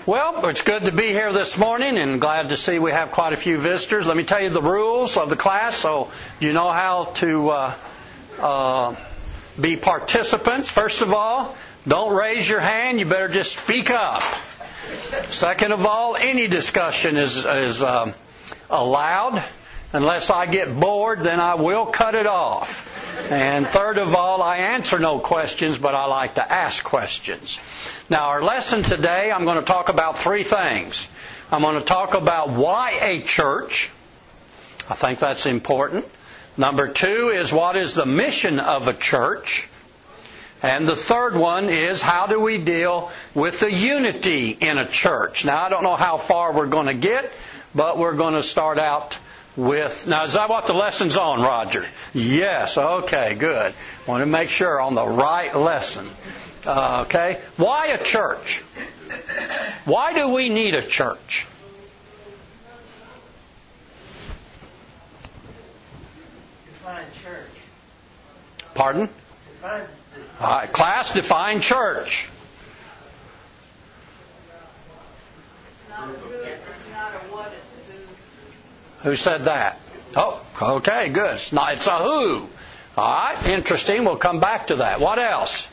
Well, it's good to be here this morning and glad to see we have quite a few visitors. Let me tell you the rules of the class so you know how to be participants. First of all, don't raise your hand. You better just speak up. Second of all, any discussion is allowed. Unless I get bored, then I will cut it off. And third of all, I answer no questions, but I like to ask questions. Now, our lesson today, I'm going to talk about three things. I'm going to talk about why a church. I think that's important. Number two is what is the mission of a church. And the third one is how do we deal with the unity in a church. Now, I don't know how far we're going to get, but we're going to start out with, now is that what the lesson's on, Roger? Yes, okay, good. Want to make sure on the right lesson. Okay, why a church? Why do we need a church? Define church. Pardon? Define class, define church. It's not a who, it's not a what, it's a who. Who said that? Oh, okay, good. It's a who. All right, interesting. We'll come back to that. What else?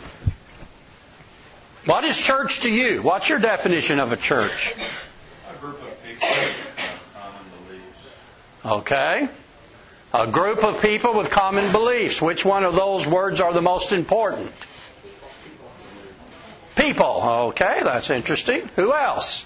What is church to you? What's your definition of a church? A group of people with common beliefs. Okay. A group of people with common beliefs. Which one of those words are the most important? People. Okay, that's interesting. Who else?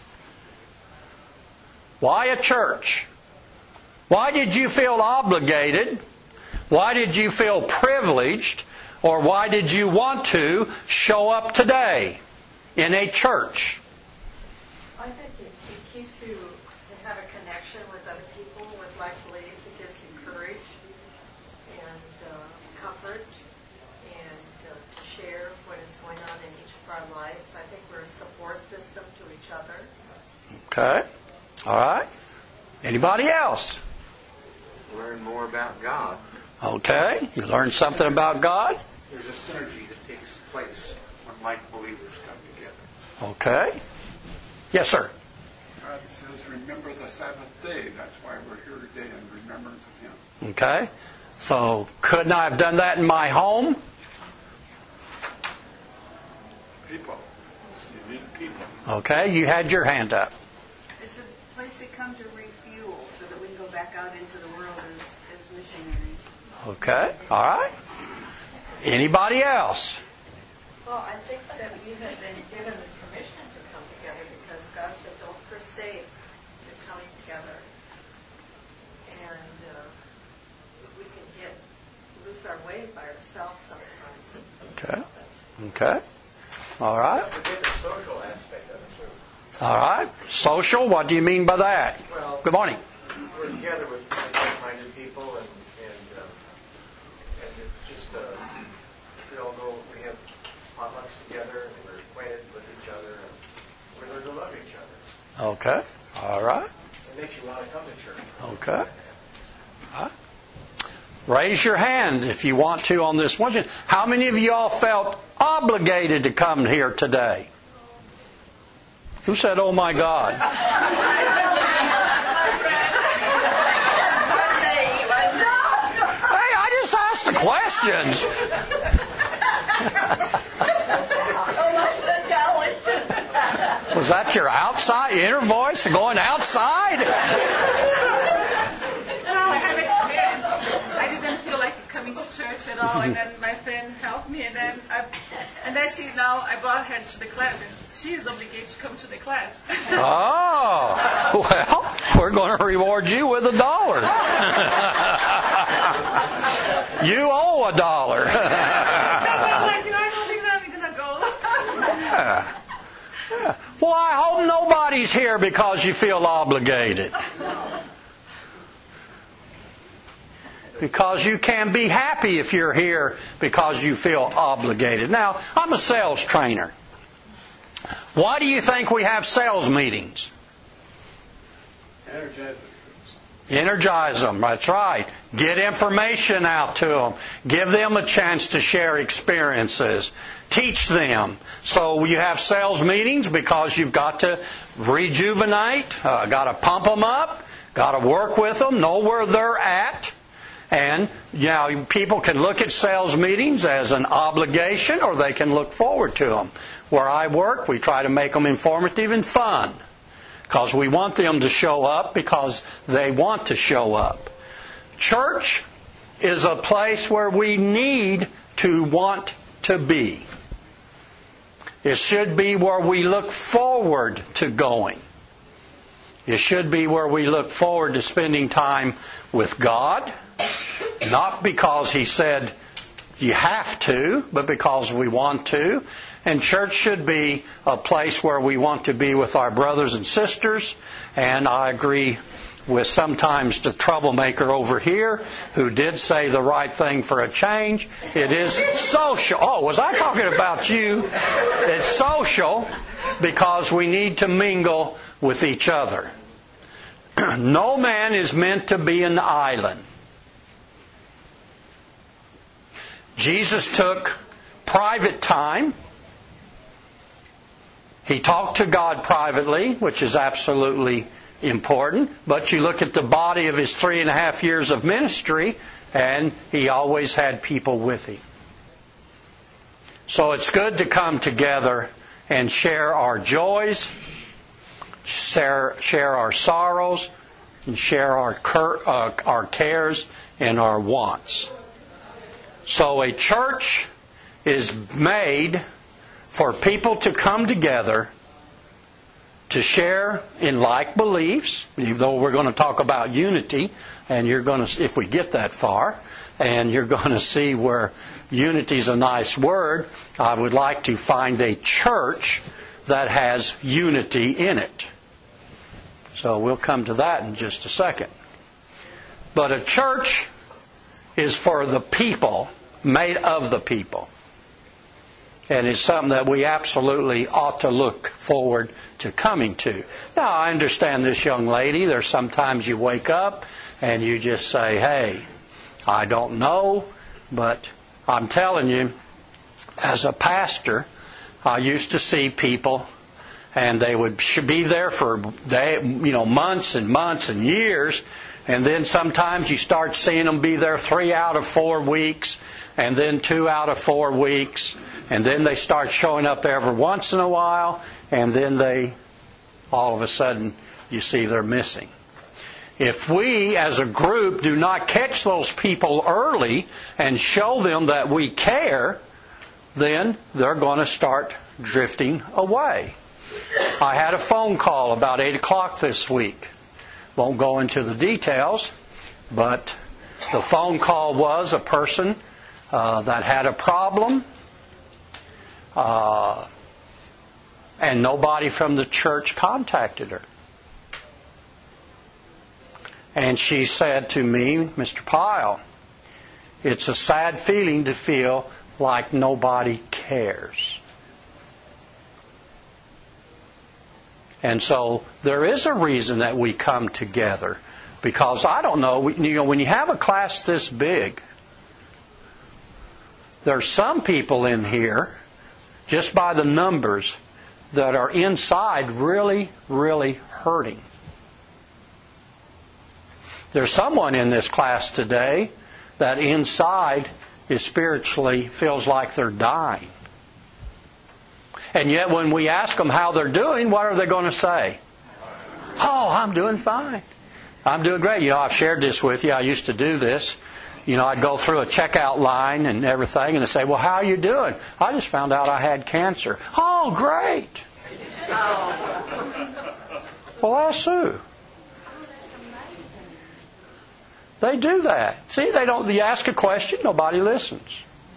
Why a church? Why did you feel obligated? Why did you feel privileged? Or why did you want to show up today in a church? I think it keeps you to have a connection with other people with like beliefs. It gives you courage and comfort and to share what is going on in each of our lives. I think we're a support system to each other. Okay. All right. Anybody else? learn more about God. Okay. You learn something about God? There's a synergy that takes place when like believers come together. Okay. Yes, sir. God says, remember the Sabbath day. That's why we're here today in remembrance of Him. Okay. So, couldn't I have done that in my home? People. You need people. Okay. You had your hand up. It's a place to come to refuel so that we can go back out into the world as missionaries. Okay. All right. Anybody else? Well, I think that we have been given the permission to come together because God said, don't forsake the coming together. And we can lose our way by ourselves sometimes. Okay. Okay. All right. Don't forget the social aspect of it, too. All right. Social, what do you mean by that? Well, Good morning. we're together with like-minded people, and it's just, we all know we have potlucks together, and we're acquainted with each other, and we learn to love each other. Okay. All right. It makes you want to come to church. Okay. All right. Raise your hand if you want to on this one. How many of you all felt obligated to come here today? Who said, oh my God? Hey, I just asked the questions. Was that your outside inner voice going outside? I didn't feel like coming to church at all, and then my friend helped me, and then I brought her to the class, and she is obligated to come to the class. Oh, well, we're going to reward you with $1. You owe $1. I don't think I'm going to go. Yeah. Yeah. Well, I hope nobody's here because you feel obligated. Because you can be happy if you're here because you feel obligated. Now, I'm a sales trainer. Why do you think we have sales meetings? Energize Energize them. That's right. Get information out to them. Give them a chance to share experiences. Teach them. So you have sales meetings because you've got to rejuvenate, got to pump them up, got to work with them, know where they're at. And, people can look at sales meetings as an obligation, or they can look forward to them. Where I work, we try to make them informative and fun, because we want them to show up because they want to show up. Church is a place where we need to want to be. It should be where we look forward to going. It should be where we look forward to spending time with God, not because He said you have to, but because we want to. And church should be a place where we want to be with our brothers and sisters. And I agree with sometimes the troublemaker over here who did say the right thing for a change. It is social. Oh, was I talking about you? It's social because we need to mingle with each other. No man is meant to be an island. Jesus took private time. He talked to God privately, which is absolutely important. But you look at the body of His 3.5 years of ministry, and He always had people with Him. So it's good to come together and share our joys, share our sorrows, and share our cares and our wants. So a church is made for people to come together to share in like beliefs, even though we're going to talk about unity, and you're going to, if we get that far, and you're going to see where unity is a nice word. I would like to find a church that has unity in it. So we'll come to that in just a second. But a church is for the people, made of the people. And it's something that we absolutely ought to look forward to coming to. Now, I understand this young lady. There's sometimes you wake up and you just say, hey, I don't know, but I'm telling you, as a pastor, I used to see people and they would be there for months and months and years, and then sometimes you start seeing them be there 3 out of 4 weeks, and then 2 out of 4 weeks, and then they start showing up every once in a while, and then all of a sudden, you see they're missing. If we, as a group, do not catch those people early and show them that we care, then they're going to start drifting away. I had a phone call about 8 o'clock this week. Won't go into the details, but the phone call was a person that had a problem, and nobody from the church contacted her. And she said to me, Mr. Pyle, it's a sad feeling to feel like nobody cares. And so there is a reason that we come together. Because I don't know, when you have a class this big, there's some people in here, just by the numbers, that are inside really, really hurting. There's someone in this class today that inside is spiritually feels like they're dying. And yet when we ask them how they're doing, what are they going to say? Oh, I'm doing fine. I'm doing great. I've shared this with you. I used to do this. I'd go through a checkout line and everything, and they'd say, well, how are you doing? I just found out I had cancer. Oh, great. Well, that's Sue. They do that. See, you ask a question, nobody listens.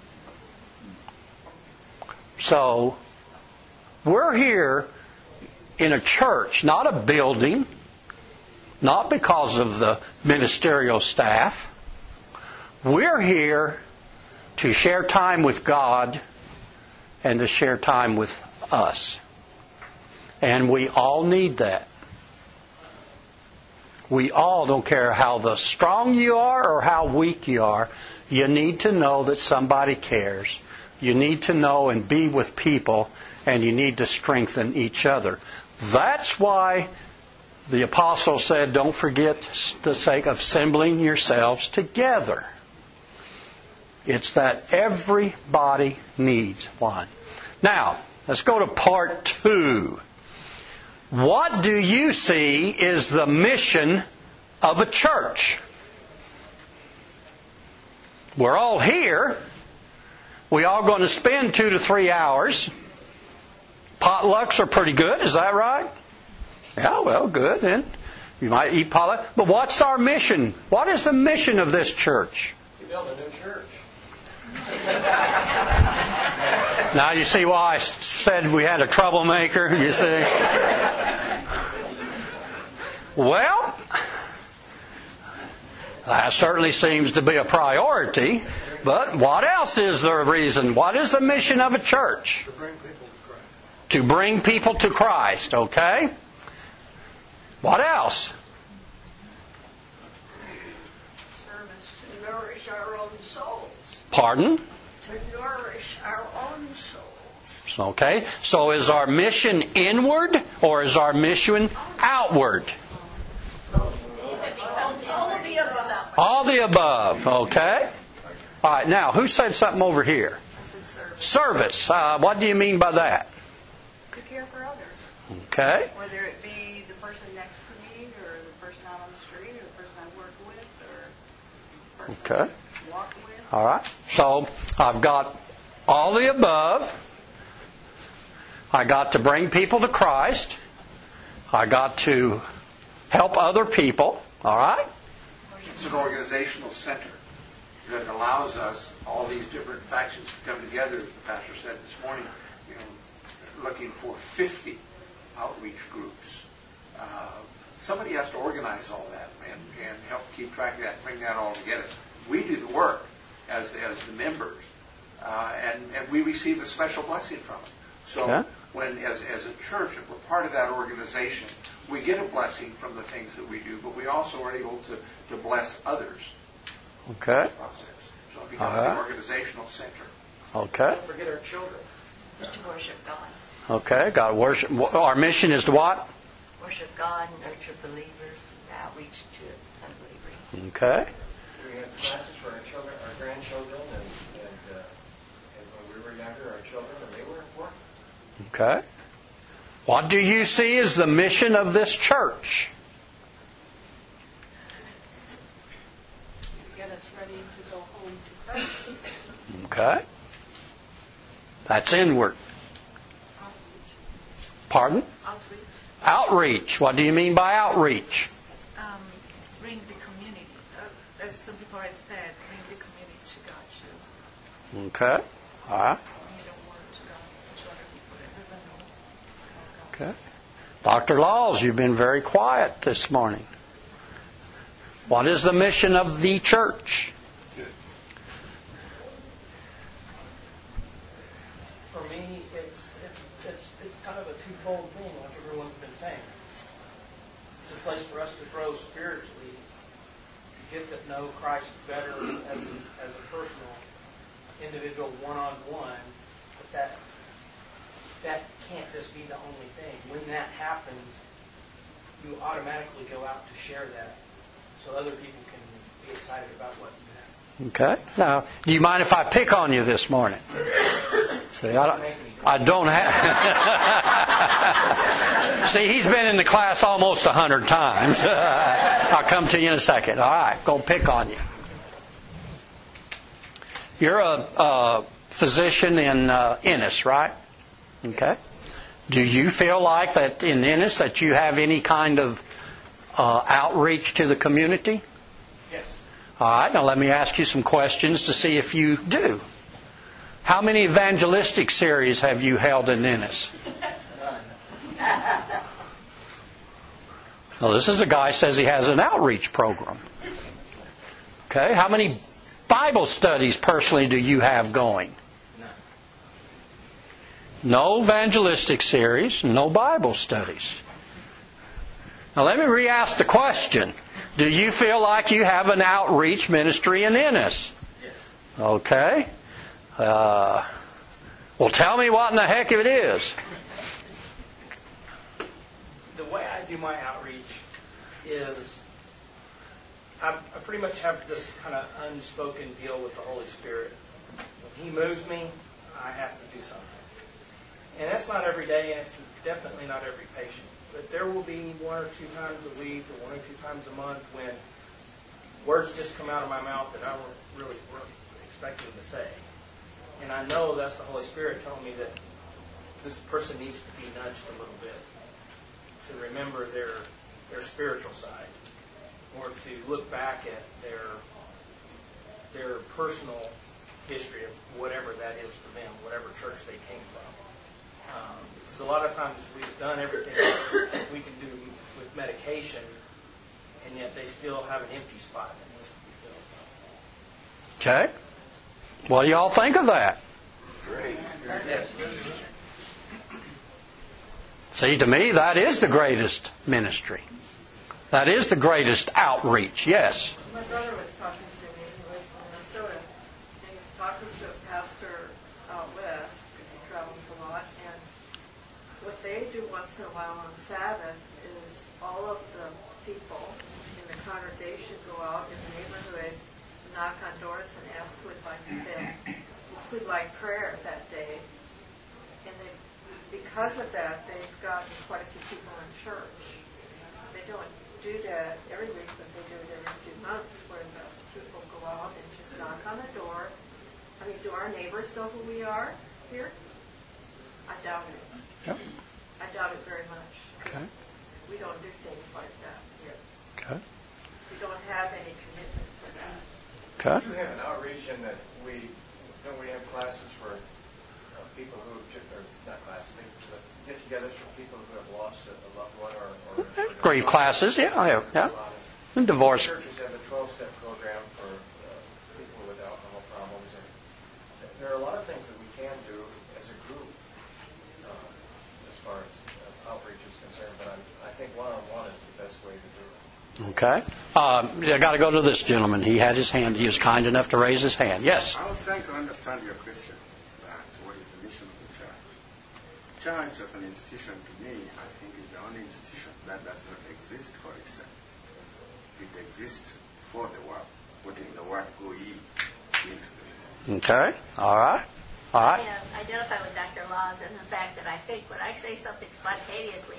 So, we're here in a church, not a building, not because of the ministerial staff. We're here to share time with God and to share time with us. And we all need that. We all, don't care how strong you are or how weak you are, you need to know that somebody cares. You need to know and be with people, and you need to strengthen each other. That's why the apostle said, don't forget the sake of assembling yourselves together. It's that everybody needs one. Now, let's go to part 2. What do you see is the mission of a church? We're all here. We're all going to spend 2 to 3 hours. Potlucks are pretty good, is that right? Yeah, well, good. Then you might eat potluck. But what's our mission? What is the mission of this church? You build a new church. Now you see why I said we had a troublemaker, you see? Well, that certainly seems to be a priority. But what else is the reason? What is the mission of a church? To bring people to Christ. To bring people to Christ, okay? What else? Service to nourish our own souls. Pardon? To nourish our own souls. Okay, so is our mission inward or is our mission outward? All the above, okay? All right, now, who said something over here? Service. What do you mean by that? To care for others. Okay. Whether it be the person next to me, or the person out on the street, or the person I work with, or the person I walk with. All right. So I've got all the above. I got to bring people to Christ. I got to help other people. All right. It's an organizational center that allows us, all these different factions to come together, as the pastor said this morning, looking for 50 outreach groups. Somebody has to organize all that and help keep track of that, bring that all together. We do the work as the members, and we receive a special blessing from it. So when, as a church, if we're part of that organization, we get a blessing from the things that we do, but we also are able to bless others. Okay. So it becomes an organizational center. Okay. Don't forget our children. To worship God. Okay. God worship. Our mission is to what? Worship God, nurture believers, and outreach to unbelievers. Okay. We have classes for our children, our grandchildren, and when we were younger, our children, and they were important. Okay. What do you see as the mission of this church? Get us ready to go home to Christ. Okay. That's inward. Pardon? Outreach. Outreach. What do you mean by outreach? Bring the community. As some people had said, bring the community to God too. Okay. All right. Bring the word to God to other people that doesn't know. Okay. Dr. Laws, you've been very quiet this morning. What is the mission of the church? For me, it's kind of a twofold thing, like everyone's been saying. It's a place for us to grow spiritually, to get to know Christ better as a personal, individual, one-on-one. But that can't just be the only thing. When that happens, you automatically go out to share that, so other people can be excited about what you have. Okay. Now, do you mind if I pick on you this morning? See, I don't have. See, he's been in the class almost 100 times. I'll come to you in a second. All right, go pick on you. You're a physician in Ennis, right? Okay. Do you feel like that in Ennis that you have any kind of outreach to the community? Yes. All right, now let me ask you some questions to see if you do. How many evangelistic series have you held in Ennis? Well, this is a guy who says he has an outreach program. Okay, how many Bible studies personally do you have going? No evangelistic series, no Bible studies. Now let me re-ask the question. Do you feel like you have an outreach ministry in Ennis? Yes. Okay. Well, tell me what in the heck it is. The way I do my outreach is I pretty much have this kind of unspoken deal with the Holy Spirit. When He moves me, I have to do something. And that's not every day, and it's definitely not every patient. But there will be 1 or 2 times a week or 1 or 2 times a month when words just come out of my mouth that I weren't expecting to say. And I know that's the Holy Spirit telling me that this person needs to be nudged a little bit to remember their spiritual side, or to look back at their personal history of whatever that is for them, whatever church they came from. Because a lot of times we've done everything we can do with medication, and yet they still have an empty spot that needs to be filled. Okay. What do y'all think of that? Great. See, to me, that is the greatest ministry. That is the greatest outreach, yes. My brother was talking to me. He was in Minnesota, and he was talking to a pastor out west, because he travels a lot, and what they do once in a while on Sabbath is all of the people in the congregation go out in the neighborhood, knock on doors, and ask who would like prayer that day. And because of that, they've gotten quite a few people in church. They don't do that every week, but they do it every few months, where the people go out and just knock on the door. I mean, do our neighbors know who we are here? I doubt it. Yep. I doubt it very much. Okay. We don't do things like that here. Okay. We don't have any commitment for that. Okay. You have an outreach in that we have classes for people who, or not classes, but get-togethers for people who have lost a loved one or Grief classes, yeah. And divorce. Churches have a 12-step program for people with alcohol problems, and there are a lot of things that we can do as a group as far as outreach is concerned. But I think one-on-one is the best way to do it. Okay. I got to go to this gentleman. He had his hand. He was kind enough to raise his hand. Yes. I was trying to understand your question. What is the mission of the church? Church as an institution, to me, I think is the only institution that does not exist for itself. It exists for the world, putting the word go ye into the world. Okay. All right. All right. I identify with Dr. Laws and the fact that I think when I say something spontaneously,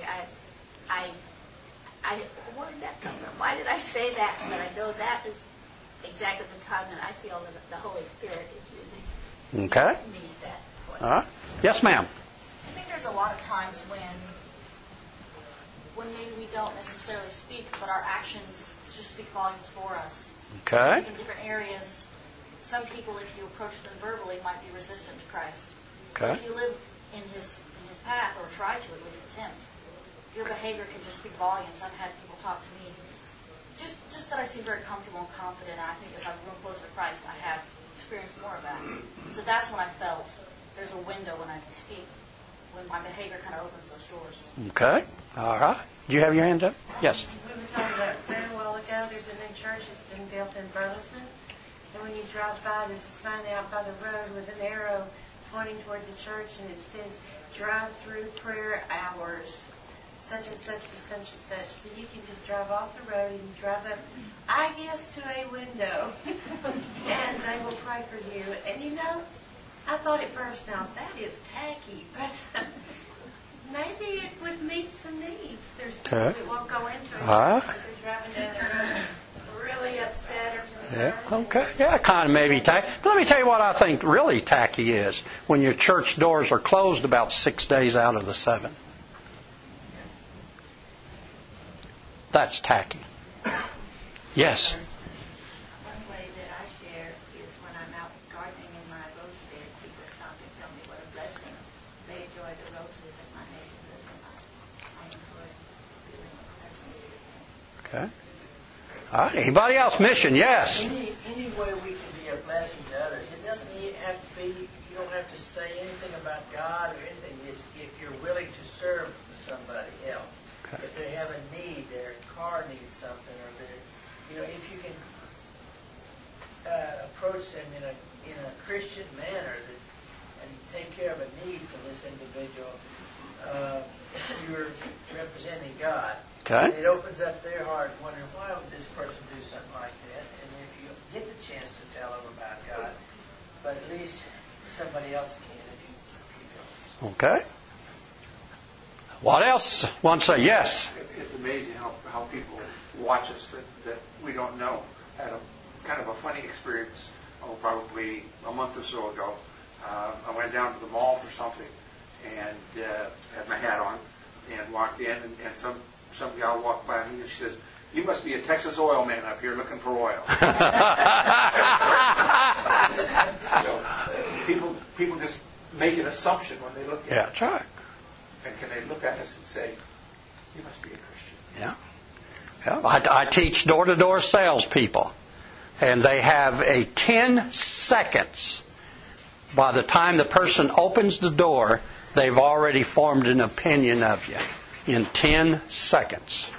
where did that come from? Why did I say that? But I know that is exactly the time that I feel that the Holy Spirit is using Okay. me at that point. All right. Yes, ma'am. I think there's a lot of times when maybe we don't necessarily speak, but our actions just speak volumes for us. Okay. In different areas, some people, if you approach them verbally, might be resistant to Christ. Okay. But if you live in his path, or try to at least attempt, your behavior can just speak volumes. I've had people talk to me, just that I seem very comfortable and confident, and I think as I've grown closer to Christ, I have experienced more of that. So that's when I felt there's a window when I can speak, when my behavior kind of opens those doors. Okay. All right. Do you have your hand up? Yes. We were talking about prayer a while ago. There's a new church that's been built in Burleson. And when you drive by, there's a sign out by the road with an arrow pointing toward the church, and it says, drive-through prayer hours, such and such to such and such. So you can just drive off the road and you drive up, I guess, to a window, and they will pray for you. And you know, I thought at first, now that is tacky, but maybe it would meet some needs. There's people that won't go into it. They're driving down the road really upset or concerned. Yeah. Okay. Yeah, kind of maybe tacky. But let me tell you what I think really tacky is. When your church doors are closed about 6 days out of the 7. That's tacky. Yes. One way that I share is when I'm out gardening in my rose bed, people stop and tell me what a blessing they enjoy the roses in my neighborhood, and I enjoy feeling the presence of them. Okay. All right. Anybody else? Mission? Yes. Any way we can be a blessing to others. It doesn't have to be, you don't have to say anything about God or anything. It's if you're willing to serve somebody else. Okay. If they have a need, they're car needs something, or if you can approach them in a Christian manner and take care of a need for this individual, you're representing God. Okay. And it opens up their heart, wondering why would this person do something like that? And if you get the chance to tell them about God, but at least somebody else can if you don't. Okay. What else? One say yes. It's amazing how people watch us that we don't know. I had a kind of a funny experience, probably a month or so ago. I went down to the mall for something and had my hat on and walked in, and some gal walked by me and she says, "You must be a Texas oil man up here looking for oil." So, people just make an assumption when they look at us. Yeah, that's right. And can they look at us and say, "You must be a Christian"? Yeah. I teach door-to-door salespeople, and they have a 10 seconds. By the time the person opens the door, they've already formed an opinion of you in 10 seconds.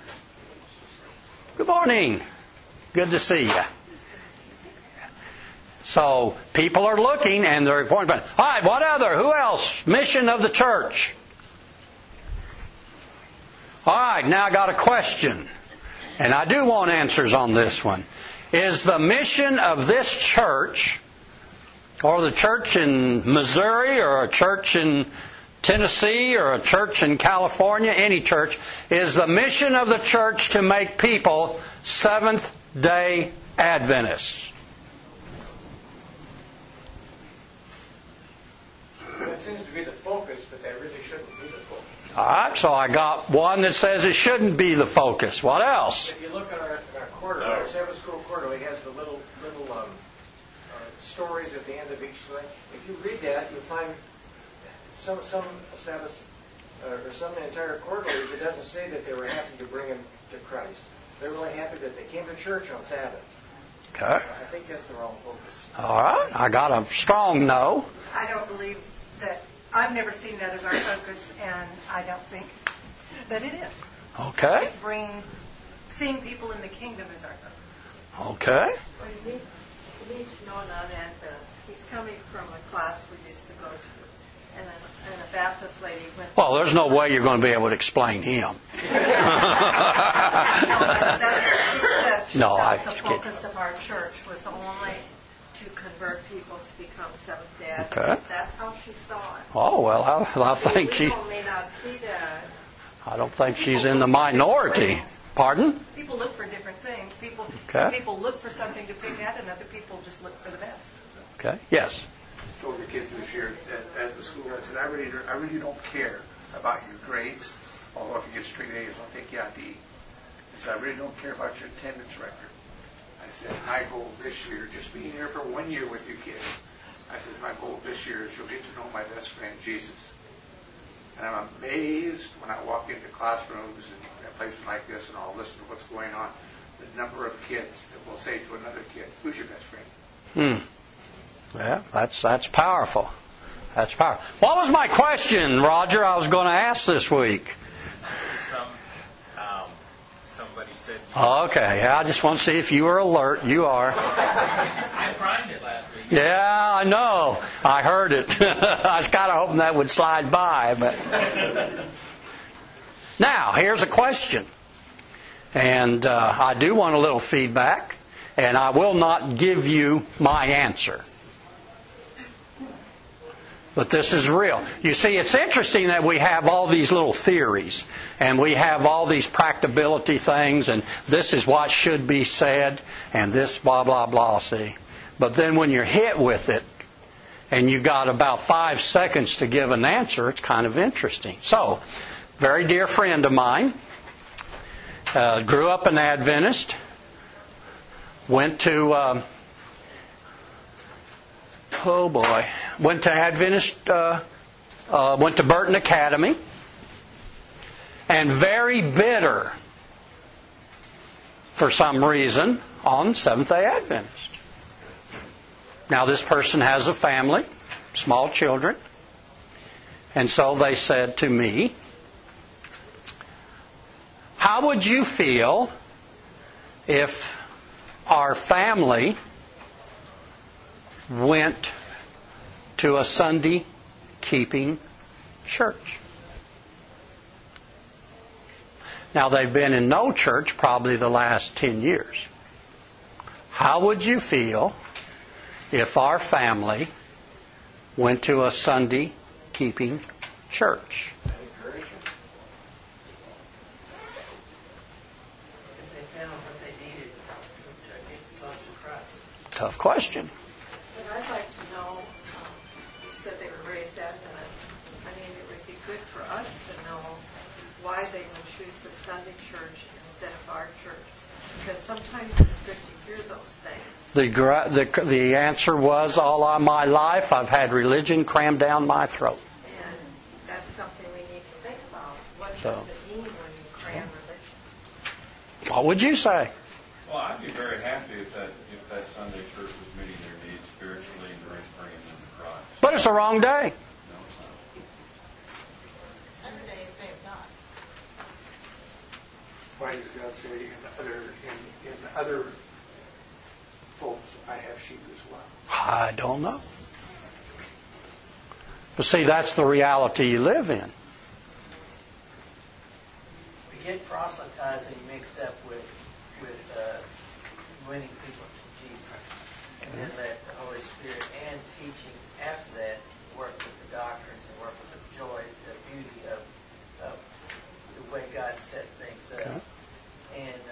Good morning. Good to see you. So people are looking and they're reporting. All right, what other? Who else? Mission of the church. All right, now I got a question. And I do want answers on this one. Is the mission of this church, or the church in Missouri, or a church in Tennessee, or a church in California, any church, is the mission of the church to make people Seventh-day Adventists? That seems to be the focus, but that really shouldn't be the focus. All right, so I got one that says it shouldn't be the focus. What else? If you look at our quarterly, our Sabbath school quarterly has the little stories at the end of each thing. If you read that, you'll find some Sabbath or some entire quarterlies, it doesn't say that they were happy to bring them to Christ. They're really happy that they came to church on Sabbath. Okay. I think that's the wrong focus. All right, I got a strong no. I don't believe that. I've never seen that as our focus, and I don't think that it is. Okay. Seeing people in the kingdom is our focus. Okay. Well, you need to know non-Adventist. He's coming from a class we used to go to, and a Baptist lady went. Well, there's no way you're going to be able to explain him. No, the focus of our church was only to convert people to become Seventh-day Adventists. Okay. That's how she saw it. Oh, well, I think she... People may not see that. I don't think she's in the minority. Pardon? People look for different things. People look for something to pick at, and other people just look for the best. Okay. Yes. I told the kids this year at the school, I said, I really don't care about your grades, although if you get straight A's, I'll take you out to eat. I said, I really don't care about your attendance record. I said, my goal this year, just being here for 1 year with you kids, I said, my goal this year is you'll get to know my best friend, Jesus. And I'm amazed when I walk into classrooms and places like this and I'll listen to what's going on, the number of kids that will say to another kid, who's your best friend? Yeah, that's powerful. That's powerful. What was my question, Roger, I was going to ask this week? Somebody said... Okay, I just want to see if you were alert. You are. I primed it last week. Yeah, I know. I heard it. I was kind of hoping that would slide by. But now, here's a question. And I do want a little feedback. And I will not give you my answer. But this is real. You see, it's interesting that we have all these little theories and we have all these practicability things and this is what should be said and this blah, blah, blah, see. But then when you're hit with it and you got about 5 seconds to give an answer, it's kind of interesting. So, very dear friend of mine, grew up an Adventist, went to... went to Burton Academy, and very bitter, for some reason, on Seventh-day Adventist. Now, this person has a family, small children, and so they said to me, How would you feel if our family went to a Sunday keeping church? Now, they've been in no church probably the last 10 years. How would you feel if our family went to a Sunday keeping church? Tough question. But I'd like to know, you said they were raised Adventists. I mean, it would be good for us to know why they would choose the Sunday church instead of our church. Because sometimes it's good to hear those things. The answer was, all of my life I've had religion crammed down my throat. And that's something we need to think about. What does it mean when you cram religion? What would you say? Well, I'd be very happy if that Sunday church was meeting their needs spiritually and bringing them to Christ. But it's the wrong day. No, it's not. Other days they have not. Why does God say in other folds I have sheep as well? I don't know. But see, that's the reality you live in. We get proselytizing mixed up with winning people to Jesus, and then let the Holy Spirit and teaching after that work with the doctrines and work with the joy, the beauty of the way God set things up. Okay. And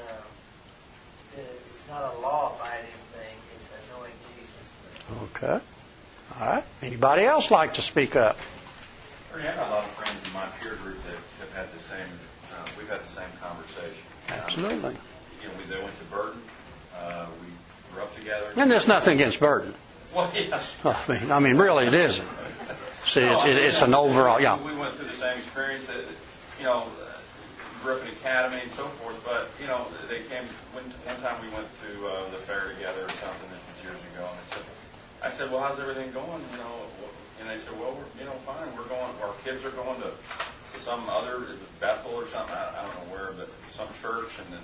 it's not a law-abiding thing; it's a knowing Jesus thing. Okay. All right. Anybody else like to speak up? I've got a lot of friends in my peer group that have had the same. We've had the same conversation. Absolutely. They went to Burton. We grew up together. And there's nothing against Burton. Well, yes. I mean, really, it isn't. See, it's an overall, yeah. We went through the same experience. Grew up in academy and so forth. But they came. One time we went to the fair together or something. This was years ago. And I said, well, how's everything going? And they said, well, we're fine. We're going. Our kids are going to some other Bethel or something. I don't know where, but some church. And then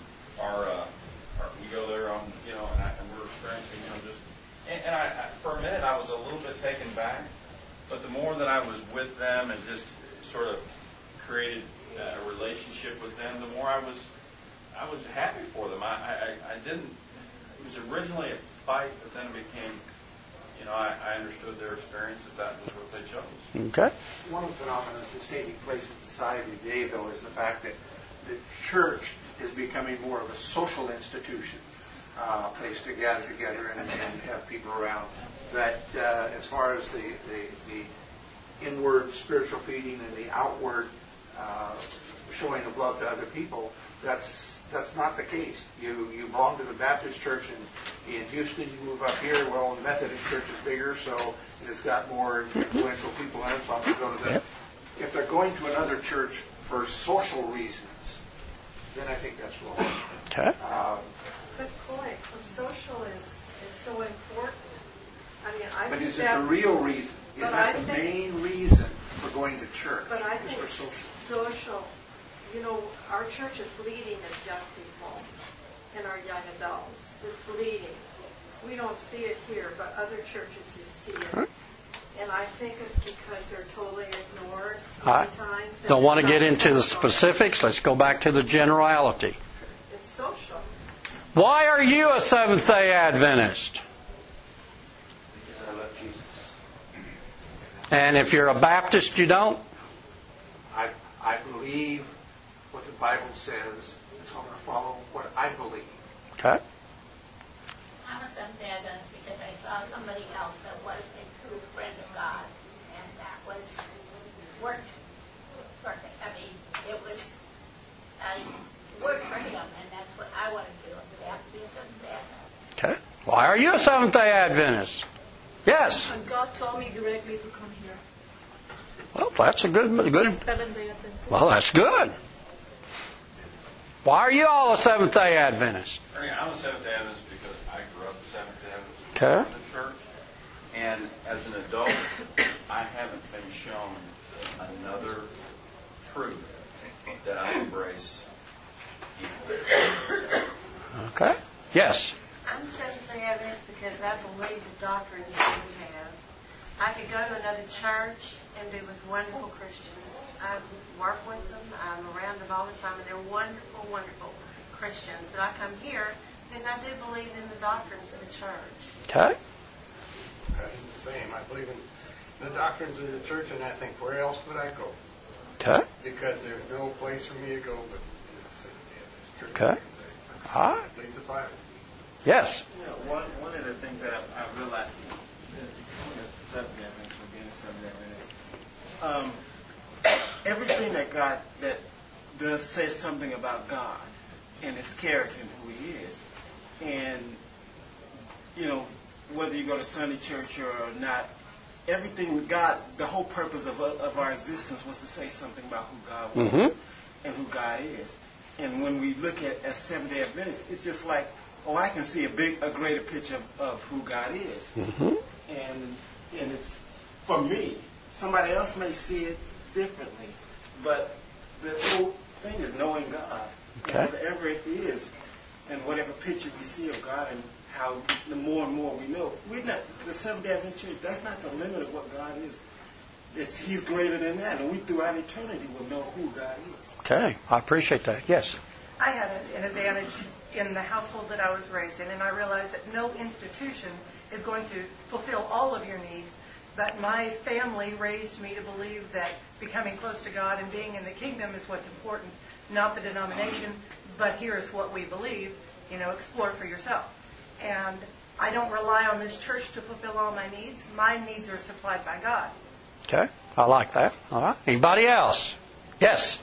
we go there on, and we're experiencing, for a minute I was a little bit taken back, but the more that I was with them and just sort of created a relationship with them, the more I was happy for them. I didn't. It was originally a fight, but then it became, I understood their experience that was what they chose. Okay. One of the phenomena that's taking place in society today, though, is the fact that the church is becoming more of a social institution, a place to gather together and have people around. That as far as the inward spiritual feeding and the outward showing of love to other people, that's not the case. You belong to the Baptist church in Houston, you move up here, well, the Methodist church is bigger, so it's got more influential people in it, so I'm going to go to them. If they're going to another church for social reasons, then I think that's wrong. Okay. Good point. Social is so important. But is it the real reason? Is that the main reason for going to church? But I is think for social. Our church is bleeding as young people and our young adults. It's bleeding. We don't see it here, but other churches you see it. And I think it's because they're totally ignored sometimes. Don't want to get into the specifics. Let's go back to the generality. It's social. Why are you a Seventh-day Adventist? Because I love Jesus. And if you're a Baptist, you don't? I believe what the Bible says, so I'm going to follow what I believe. Okay. I'm a Seventh-day Adventist because I saw somebody else that was a true friend of God, and that worked perfect. It worked for him, and that's what I want to do. I have to be a Seventh-day Adventist. Okay. Why are you a Seventh-day Adventist? Yes. And God told me directly to come here. Well, that's a good. Seventh-day Adventist. Well, that's good. Why are you all a Seventh-day Adventist? I'm a Seventh-day Adventist because I grew up a Seventh-day Adventist. Okay. In the church. And as an adult, I haven't been shown another truth that I embrace Yes. I'm Seventh-day Adventist because I believe the doctrines that we have. I could go to another church and be with wonderful Christians. I work with them. I'm around them all the time, and they're wonderful, wonderful Christians. But I come here because I do believe in the doctrines of the church. Okay. I'm the same. I believe in the doctrines of the church, and I think, where else would I go? Okay. Because there's no place for me to go but to the Seventh-day Adventist church. Okay. All right. I believe the Bible. Yes. One of the things that I've realized Seventh-day Adventist, from being a Seventh-day Adventist, everything that God that does say something about God and His character and who He is, and whether you go to Sunday church or not, everything with God, the whole purpose of our existence was to say something about who God was and who God is. And when we look at Seventh-day Adventists, it's just like, I can see a greater picture of who God is. And it's, for me, somebody else may see it differently, but the whole thing is knowing God. Okay. Whatever it is, and whatever picture we see of God, and how the more and more we know, the Seventh-day Adventist Church, that's not the limit of what God is. He's greater than that, and we throughout eternity will know who God is. Okay. I appreciate that. Yes. I had an advantage in the household that I was raised in, and I realized that no institution is going to fulfill all of your needs, but my family raised me to believe that becoming close to God and being in the kingdom is what's important, not the denomination, but here is what we believe, explore for yourself. And I don't rely on this church to fulfill all my needs. My needs are supplied by God. Okay. I like that. All right. Anybody else? Yes.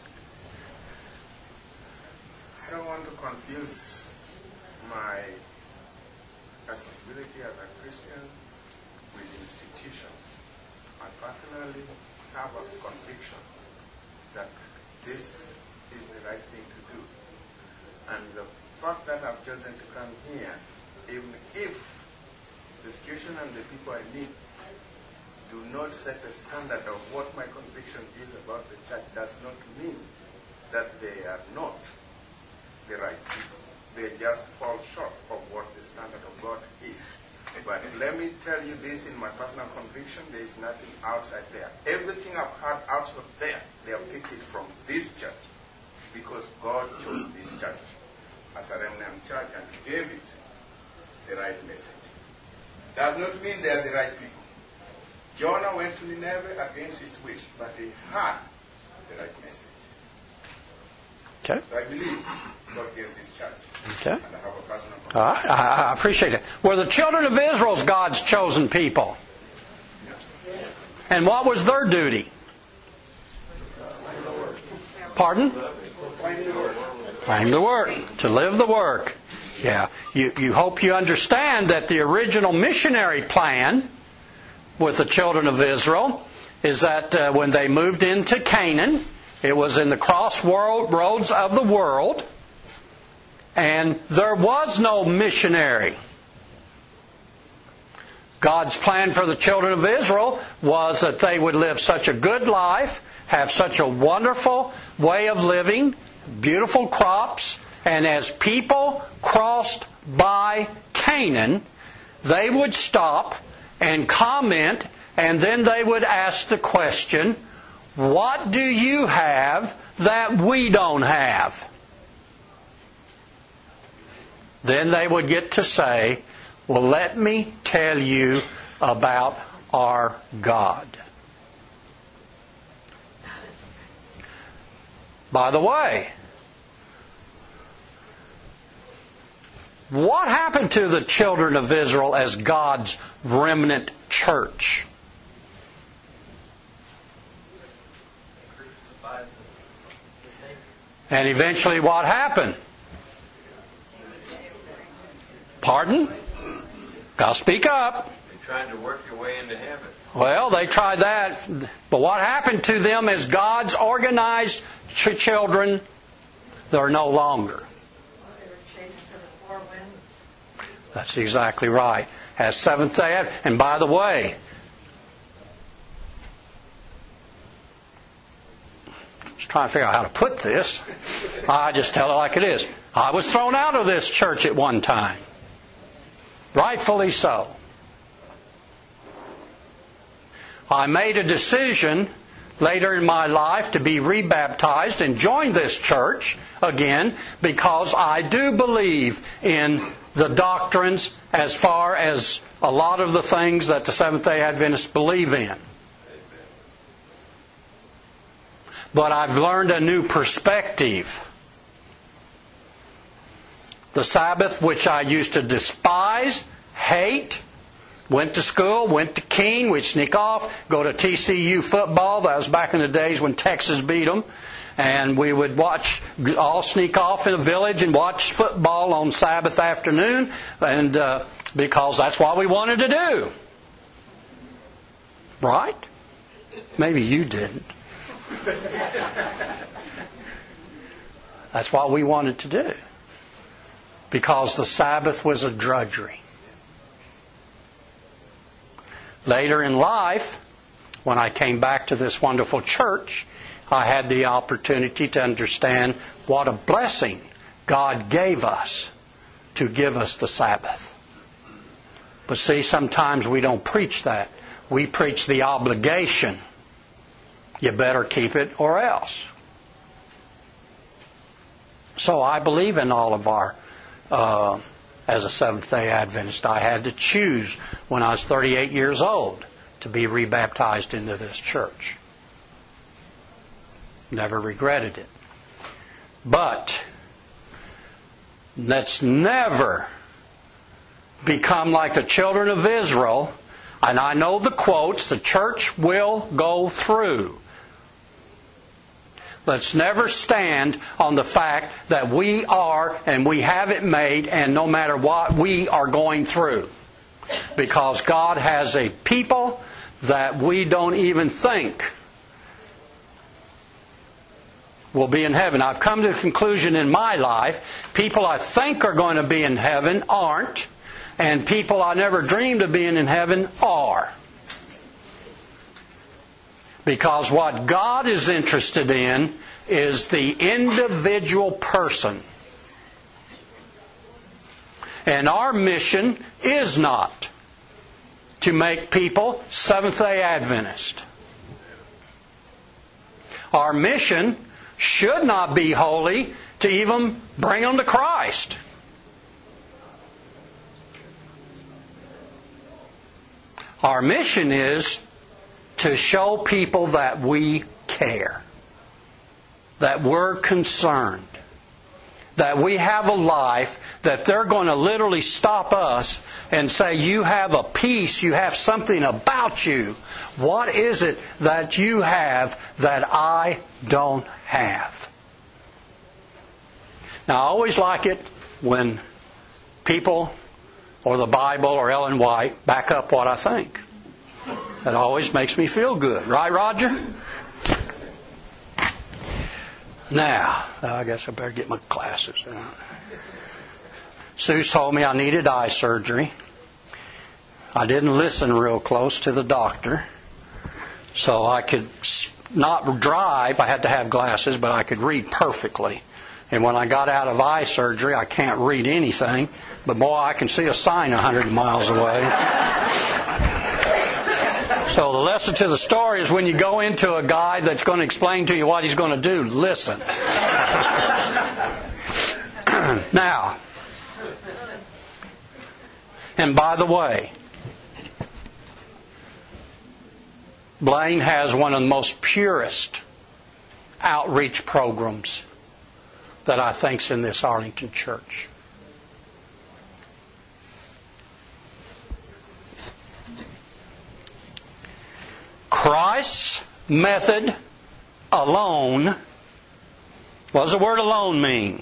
I don't want to confuse my responsibility as a Christian with institutions. I personally have a conviction that this is the right thing to do. And the fact that I've chosen to come here, even if the situation and the people I meet do not set a standard of what my conviction is about the church, does not mean that they are not the right people. They just fall short of what the standard of God is. But let me tell you this in my personal conviction, there is nothing outside there. Everything I've heard outside there, they have picked it from this church because God chose this church as a remnant church and gave it the right message. Does not mean they are the right people. Jonah went to Nineveh against his wish, but he had the right message. Okay. So I believe God gave this church. Okay. And I have a personal conviction. All right. I appreciate it. Were the children of Israel God's chosen people? Yes. And what was their duty? Pardon? Proclaim the work. To live the work. Yeah. You hope you understand that the original missionary plan with the children of Israel is that when they moved into Canaan, it was in the crossroads of the world, and there was no missionary. God's plan for the children of Israel was that they would live such a good life, have such a wonderful way of living, beautiful crops, and as people crossed by Canaan, they would stop and comment, and then they would ask the question, what do you have that we don't have? Then they would get to say, well, let me tell you about our God. By the way, what happened to the children of Israel as God's remnant church? And eventually what happened? Pardon? Gotta speak up. They tried to work their way into heaven. Well, they tried that. But what happened to them as God's organized children? They're no longer. They were chased to the four winds. That's exactly right. As Seventh-day Adventist. And by the way, was trying to figure out how to put this. I just tell it like it is. I was thrown out of this church at one time. Rightfully so. I made a decision later in my life to be rebaptized and join this church again because I do believe in the doctrines as far as a lot of the things that the Seventh-day Adventists believe in. But I've learned a new perspective. The Sabbath, which I used to despise, hate, went to school, went to Keene, we'd sneak off, go to TCU football. That was back in the days when Texas beat them. And we would all sneak off in a village and watch football on Sabbath afternoon, and because that's what we wanted to do. Right? Maybe you didn't. That's what we wanted to do. Because the Sabbath was a drudgery. Later in life, when I came back to this wonderful church, I had the opportunity to understand what a blessing God gave us to give us the Sabbath. But see, sometimes we don't preach that. We preach the obligation. You better keep it or else. So I believe in all of our, as a Seventh-day Adventist, I had to choose when I was 38 years old to be rebaptized into this church. Never regretted it. But let's never become like the children of Israel. And I know the quotes, the church will go through. Let's never stand on the fact that we are and we have it made, and no matter what, we are going through. Because God has a people that we don't even think will be in heaven. I've come to the conclusion in my life, people I think are going to be in heaven aren't, and people I never dreamed of being in heaven are. Because what God is interested in is the individual person. And our mission is not to make people Seventh-day Adventist. Our mission should not be wholly to even bring them to Christ. Our mission is to show people that we care, that we're concerned, that we have a life that they're going to literally stop us and say, you have a peace, you have something about you. What is it that you have that I don't have? Now, I always like it when people or the Bible or Ellen White back up what I think. That always makes me feel good. Right, Roger? Now, I guess I better get my glasses out. Sue told me I needed eye surgery. I didn't listen real close to the doctor. So I could not drive. I had to have glasses, but I could read perfectly. And when I got out of eye surgery, I can't read anything. But boy, I can see a sign 100 miles away. So the lesson to the story is when you go into a guy that's going to explain to you what he's going to do, listen. Now, and by the way, Blaine has one of the most purest outreach programs that I think's in this Arlington church. Christ's method alone. What does the word alone mean?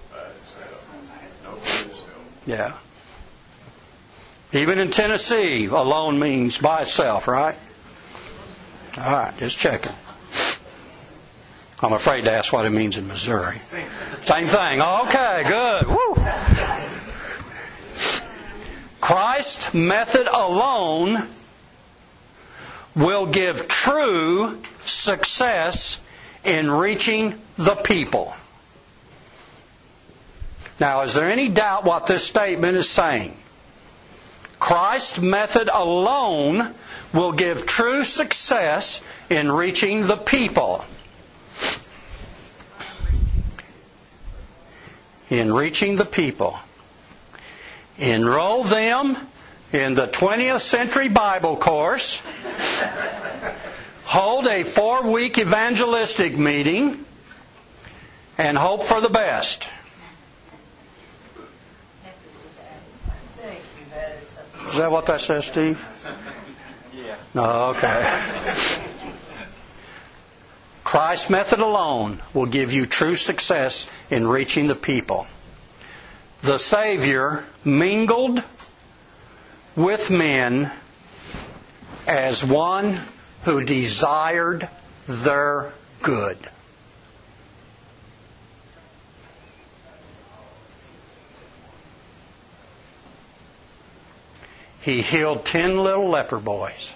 Yeah. Even in Tennessee, alone means by itself, right? All right, just checking. I'm afraid to ask what it means in Missouri. Same thing. Okay, good. Woo. Christ's method alone will give true success in reaching the people. Now, is there any doubt what this statement is saying? Christ's method alone will give true success in reaching the people. In reaching the people. Enroll them in the 20th Century Bible course. Hold a 4-week evangelistic meeting. And hope for the best. Is that what that says, Steve? Yeah. No, okay. Christ's method alone will give you true success in reaching the people. The Savior mingled with men as one who desired their good. He healed 10 little leper boys.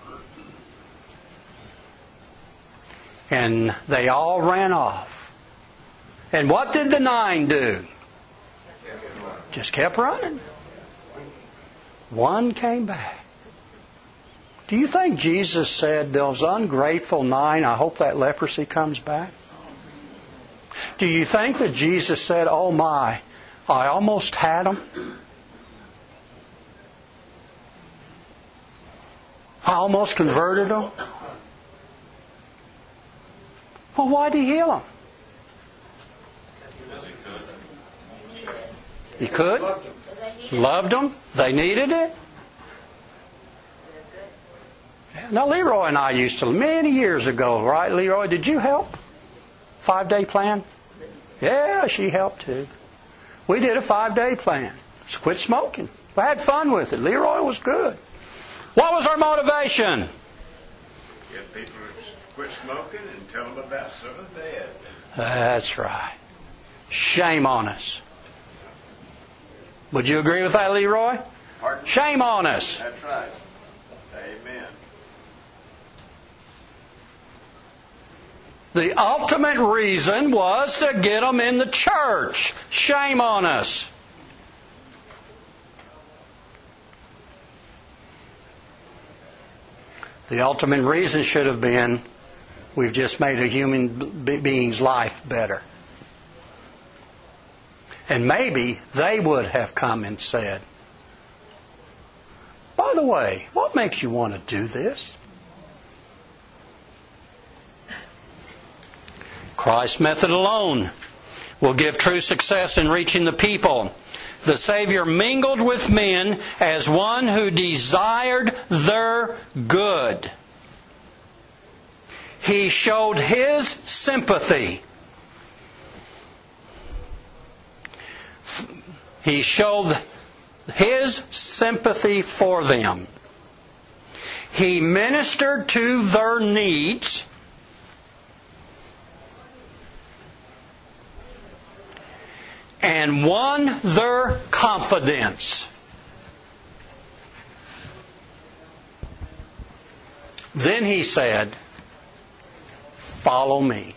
And they all ran off. And what did the 9 do? Just kept running. One came back. Do you think Jesus said, those ungrateful 9, I hope that leprosy comes back? Do you think that Jesus said, oh my, I almost had them? I almost converted them? Well, why did He heal them? He could. Loved them. They needed it. Now, Leroy and I used to, many years ago, right, Leroy? Did you help? 5-day plan? Yeah, she helped too. We did a 5-day plan. Just quit smoking. We had fun with it. Leroy was good. What was our motivation? Get people to quit smoking and tell them about Seventh-day Adventist. That's right. Shame on us. Would you agree with that, Leroy? Pardon? Shame on us. That's right. Amen. The ultimate reason was to get them in the church. Shame on us. The ultimate reason should have been, we've just made a human being's life better. And maybe they would have come and said, by the way, what makes you want to do this? Christ's method alone will give true success in reaching the people. The Savior mingled with men as one who desired their good. He showed His sympathy. He showed His sympathy for them. He ministered to their needs. And won their confidence. Then He said, follow me.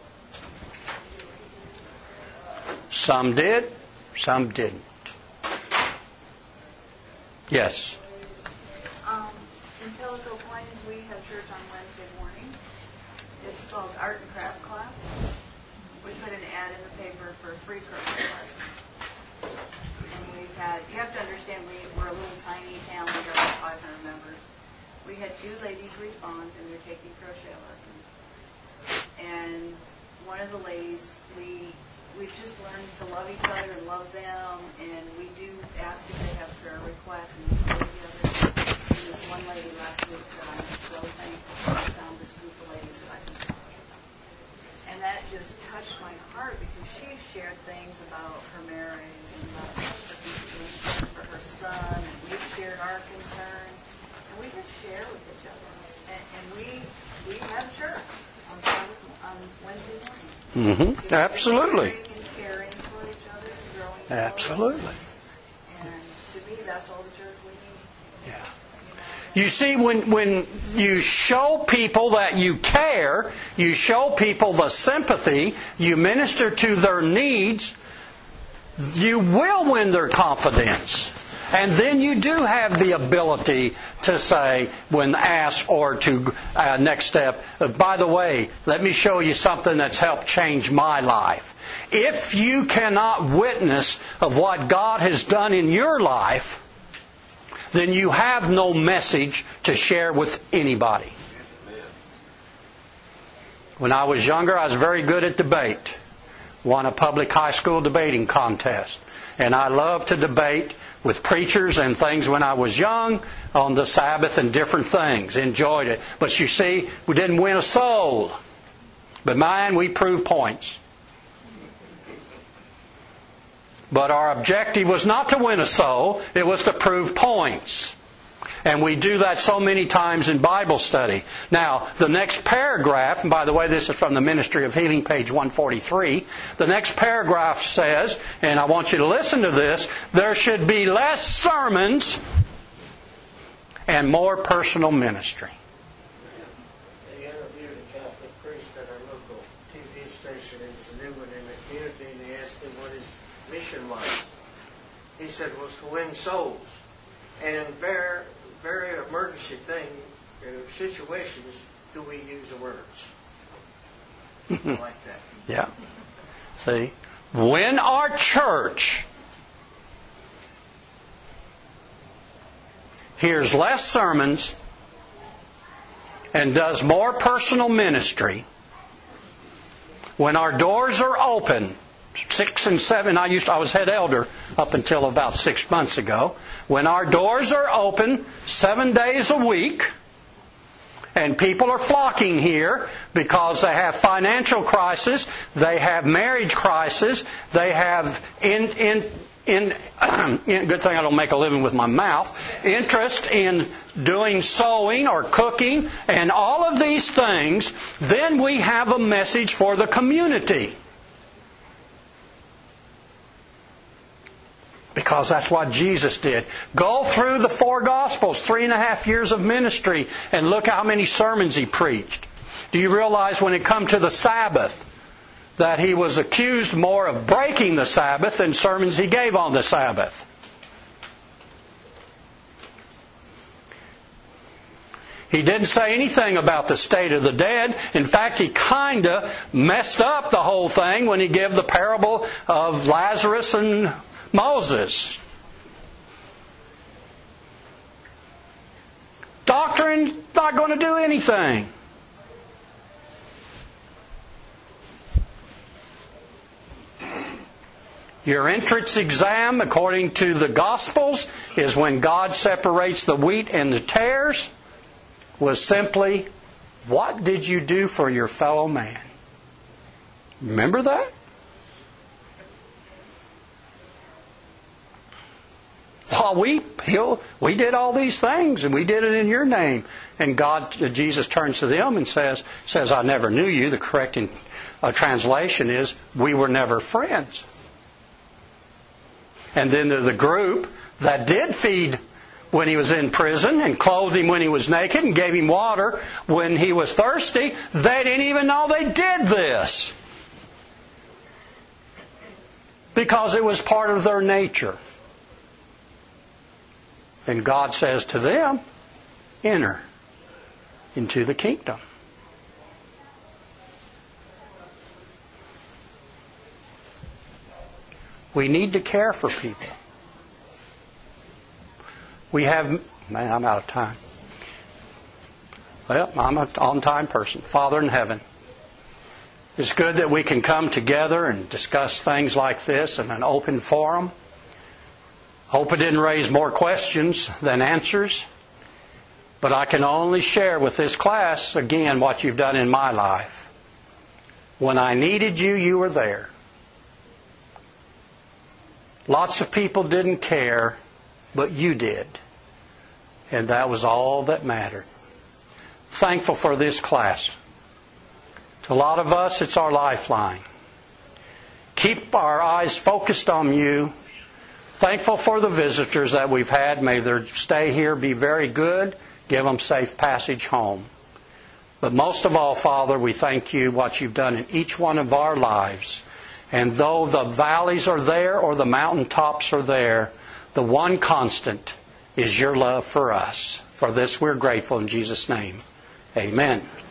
Some did, some didn't. Yes? In Tellico Plains, we have church on Wednesday morning. It's called Art and Craft Class. We put an ad in the paper for free crochet lessons. And we've had, you have to understand, we're a little tiny town, we've got about 500 members. We had 2 ladies respond, and they're taking crochet lessons. And one of the ladies, we've just learned to love each other and love them, and we do ask if they have prayer requests, and we go together. And this one lady last week said, I'm so thankful I found this group of ladies that I can talk to. And that just touched my heart because she shared things about her marriage and about what she's doing for her son, and we've shared our concerns, and we just share with each other. And we have church on Wednesday morning. Mm-hmm. Absolutely. And caring for each other and growing. Absolutely. And to me, that's all the church we need. Yeah. You see, when you show people that you care, you show people the sympathy, you minister to their needs, you will win their confidence. And then you do have the ability to say, when asked, or to next step, by the way, let me show you something that's helped change my life. If you cannot witness of what God has done in your life, then you have no message to share with anybody. When I was younger, I was very good at debate. Won a public high school debating contest. And I loved to debate with preachers and things when I was young on the Sabbath and different things. Enjoyed it. But you see, we didn't win a soul. But man, we proved points. But our objective was not to win a soul, it was to prove points. And we do that so many times in Bible study. Now, the next paragraph, and by the way, this is from the Ministry of Healing, page 143. The next paragraph says, and I want you to listen to this, there should be less sermons and more personal ministry. They interviewed a Catholic priest at our local TV station. It was a new one in the community, and they asked him what his mission was. He said it was to win souls. And in very emergency situations, do we use the words like that? Yeah. See, when our church hears less sermons and does more personal ministry, when our doors are open, 6 and 7, I was head elder up until about 6 months ago. When our doors are open 7 days a week, and people are flocking here because they have financial crisis, they have marriage crisis, they have good thing I don't make a living with my mouth, interest in doing sewing or cooking, and all of these things, then we have a message for the community. Because that's what Jesus did. Go through the 4 Gospels, 3.5 years of ministry, and look how many sermons He preached. Do you realize when it comes to the Sabbath, that He was accused more of breaking the Sabbath than sermons He gave on the Sabbath? He didn't say anything about the state of the dead. In fact, He kind of messed up the whole thing when He gave the parable of Lazarus and Moses. Doctrine not going to do anything. Your entrance exam, according to the Gospels, is when God separates the wheat and the tares, was simply, what did you do for your fellow man? Remember that? Well, we did all these things, and we did it in your name. And Jesus turns to them and says, I never knew you. The correct translation is, we were never friends. And then the group that did feed when he was in prison and clothed him when he was naked and gave him water when he was thirsty, they didn't even know they did this. Because it was part of their nature. And God says to them, enter into the kingdom. We need to care for people. I'm out of time. Well, I'm an on-time person. Father in heaven, it's good that we can come together and discuss things like this in an open forum. Hope it didn't raise more questions than answers. But I can only share with this class, again, what you've done in my life. When I needed you, you were there. Lots of people didn't care, but you did. And that was all that mattered. Thankful for this class. To a lot of us, it's our lifeline. Keep our eyes focused on you. Thankful for the visitors that we've had. May their stay here be very good Give them safe passage home. But most of all, Father, we thank you what you've done in each one of our lives. And though the valleys are there or the mountaintops are there, the one constant is your love for us. For this we're grateful in Jesus' name. Amen.